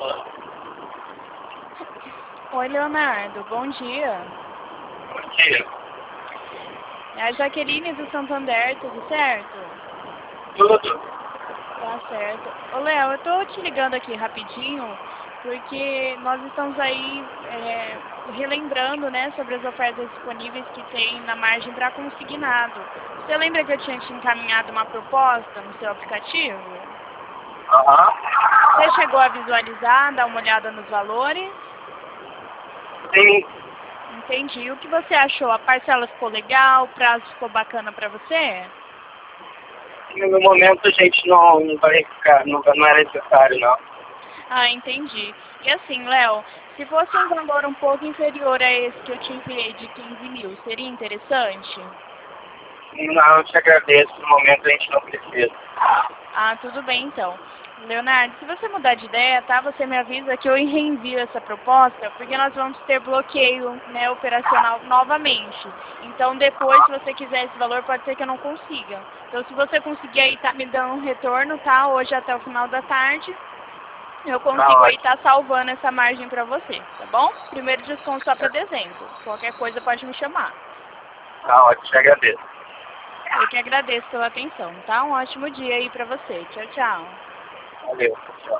Oi, Leonardo, bom dia. Bom dia. É a Jaqueline do Santander, tudo certo? Tudo? Tá certo. Ô, Léo, eu tô te ligando aqui rapidinho, porque nós estamos aí relembrando, né, sobre as ofertas disponíveis que tem na margem para consignado. Você lembra que eu tinha te encaminhado uma proposta no seu aplicativo? Aham. Você chegou a visualizar, dar uma olhada nos valores? Sim. Entendi. O que você achou? A parcela ficou legal? O prazo ficou bacana para você? No momento a gente não vai ficar, não é necessário, não. Ah, entendi. E assim, Léo, se fosse um valor um pouco inferior a esse que eu te enviei de 15 mil, seria interessante? Não, eu te agradeço. No momento a gente não precisa. Ah, tudo bem então. Leonardo, se você mudar de ideia, tá? Você me avisa que eu reenvio essa proposta, porque nós vamos ter bloqueio, né, operacional novamente. Então depois, se você quiser esse valor, pode ser que eu não consiga. Então se você conseguir aí tá me dando um retorno, tá? Hoje até o final da tarde, eu Tá consigo aí ótimo. estar salvando essa margem para você, tá bom? Primeiro desconto só para dezembro. Qualquer coisa pode me chamar. Tá ótimo, te agradeço. Eu que agradeço pela atenção, tá? Um ótimo dia aí para você. Tchau, tchau. Valeu. Tchau.